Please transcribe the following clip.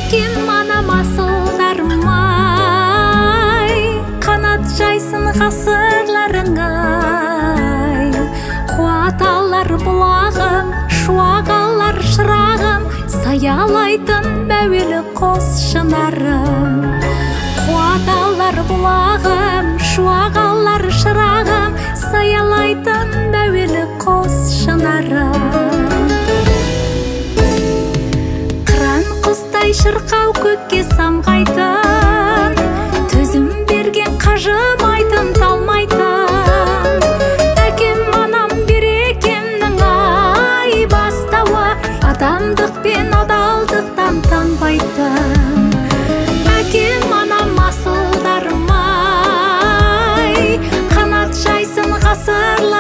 әкем анам асылдарым-ай, қанат жайсын ғасырларың-ай. Қуат алар бұлағым, шуақ алар шырағым, саялайтын мәуелі қос шынарым. Қуат алар бұлағым, шуақ алар шырағым, саялайтын мәуелі қос шынарым. Қыран құстай шырқау көкке самғайтын, төзім берген қажымайтын, талмайтын. Әкем анам берекемнің ай бастауы, адамдық пен адалдықтан танбайтын. Әкем анам асылдарым-ай, қанат жайсын ғасырлар